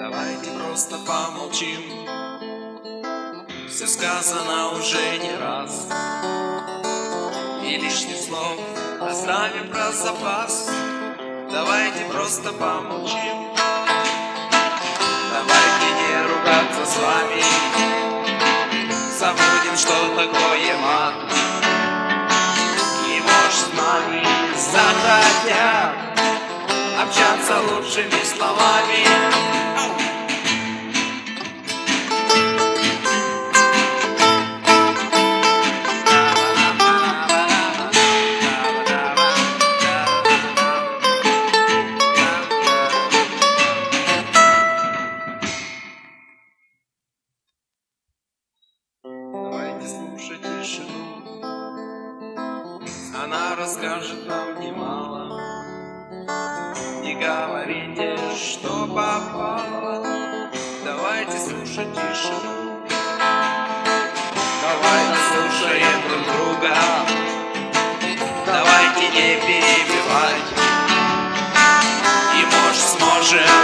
Давайте просто помолчим. Все сказано уже не раз, и лишних слов оставим про запас. Давайте просто помолчим. Давайте не ругаться с вами, забудем, что такое мат. И может с нами захотят общаться лучшими словами. Давайте слушать тишину, она расскажет нам немало. Не говорите, что попало. Давайте слушать тишину. Давайте слушаем друг друга. Давайте не перебивать. И может сможем